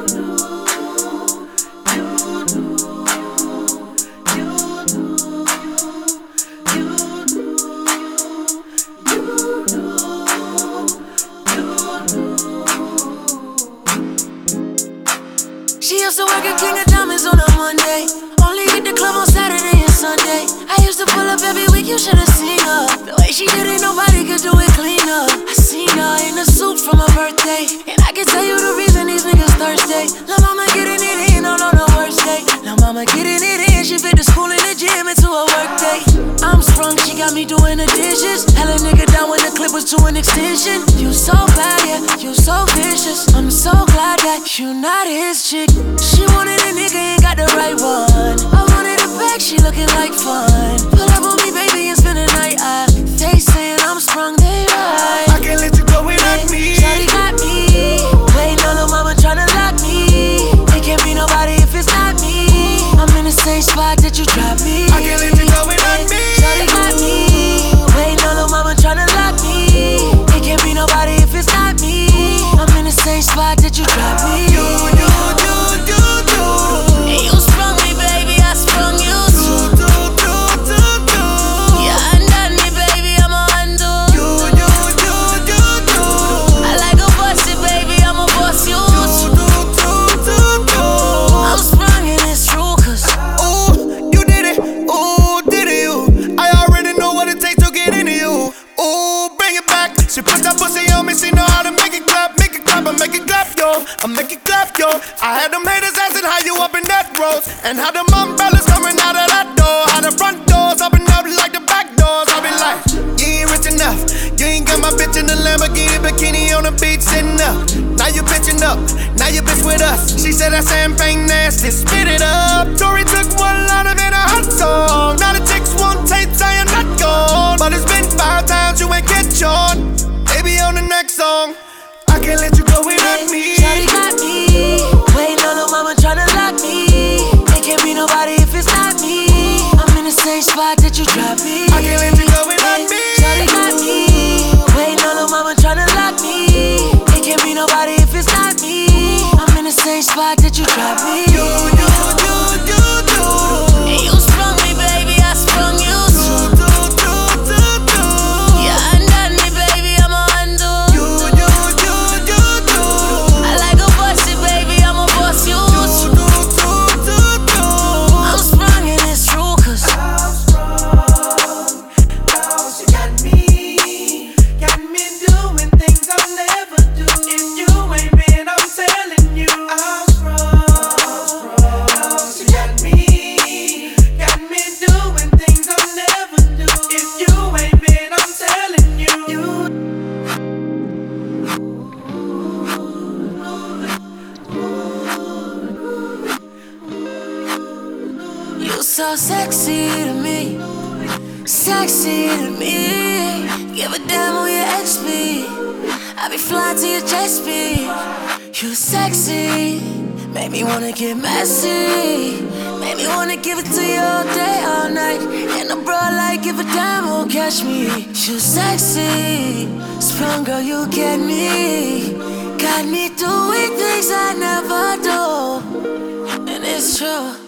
She used to work at King of Diamonds on a Monday. Only hit the club on Saturday and Sunday. I used to pull up every week, you should've seen her. The way she did it, nobody could do it cleaner. I seen her in the suit for my birthday, and I can tell you the reason these niggas thirsty. Lil' mama getting it in on the worst day. Lil' mama getting it in, she fit the school and the gym into a work day. I'm sprung, she got me doing the dishes. Hella nigga down when the clip was to an extension. You so bad, yeah, you so vicious. I'm so glad that you not his chick. She wanted a nigga, ain't got the right one. I wanted a bag, she looking like fun. Pull up on me, baby, and spend the night. They saying I'm sprung, they right. I can't let you go without me. Shawty got me waiting on her mama tryna lock me. It can't be nobody if it's not me. I'm in the same spot that you dropped me. I can't let you go without me. Shawty got me waiting on her mama tryna lock me. It can't be nobody if it's not me. I'm in the same spot that you dropped me. And you sprung me, baby, I sprung you too. You undone me, baby, I'ma undo. I like a busted, baby, I'ma bust you too. I'm sprung and it's true, cause ooh, you did it, ooh, did it you. I already know what it takes to get into you. Ooh, bring it back. She put that pussy on me, she know how to make it clap, I make it clap, yo. I make it clap, yo. I had them haters asking how you up in that road, and how them umbrellas coming out of that door, how the front doors open up like the back doors. I be like, you ain't rich enough. You ain't got my bitch in the Lamborghini bikini on the beach sitting up. Now you bitching up, now you bitch with us. She said that champagne nasty, spit it up. Tory took one line of it, a hot song. Now the chicks want tapes, I am not gone, but it's been 5 times you ain't catch on. Baby on the next song, I can't let you go without me. Shawty got me waiting on her mama tryna lock me. It can't be nobody if it's not me. I'm in the same spot that you dropped me. I can't let you go without me. Shawty got me waiting on her mama tryna lock me. It can't be nobody if it's not me. I'm in the same spot that you dropped me. And you sprung me, baby, I sprung you too. You undone me, baby, I'ma undo. I like a busted, baby, I'ma bust you too. I'm sprung and it's true, cause she got me doing things I'll never do. If you ain't been, I'm telling you, I'm sprung. She got me doing things I'll never do. If you ain't been, I'm telling you. you so sexy to me, sexy to me. Give a damn who your ex be, I be flying to your jet speed. You sexy, make me wanna get messy, make me wanna give it to you all day, all night. And a bro like give a damn who'll catch me. You sexy, sprung girl, you get me. Got me doing things I never do, and it's true.